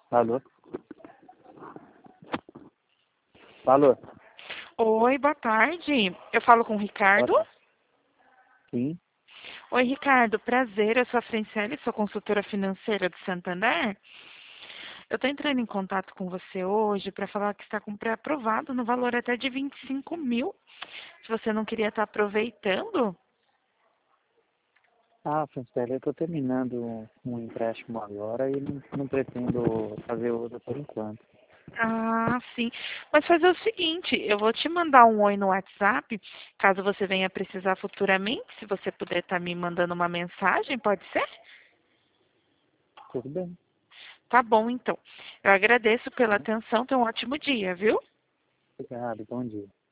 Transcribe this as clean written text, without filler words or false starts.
Alô? Alô? Oi, boa tarde. Eu falo com o Boa Ricardo. tarde. Sim, Oi, Ricardo, prazer. Eu sou a Franciele, sou consultora financeira do Santander. Eu estou entrando em contato com você hoje para falar que está com pré-aprovado no valor até de 25 mil. Se você não queria estar aproveitando. Franciele, eu estou terminando um empréstimo agora e não pretendo fazer outro por enquanto. Ah, sim. Mas fazer o seguinte, eu vou te mandar um oi no WhatsApp, caso você venha precisar futuramente, se você puder estar me mandando uma mensagem, pode ser? Tudo bem. Tá bom, então. Eu agradeço pela Tá? atenção, tenha um ótimo dia, viu? Obrigado, bom dia.